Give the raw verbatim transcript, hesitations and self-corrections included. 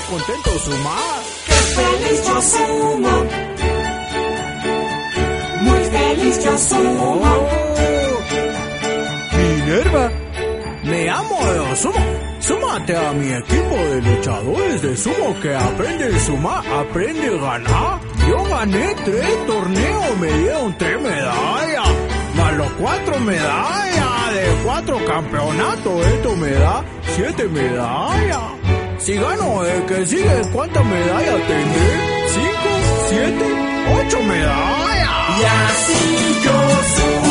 contento sumar. ¡Qué feliz yo sumo! Muy feliz yo sumo. Oh, Minerva, me amo de sumo. Súmate a mi equipo de luchadores de sumo que aprende a sumar, aprende a ganar. Yo gané tres torneos, me dieron tres medallas, más los cuatro medallas de cuatro campeonatos. Esto me da siete medallas. Si gano el que sigue, ¿cuántas medallas tendré? ¿Cinco? ¿Siete? ¿Ocho medallas? Y así yo sumo.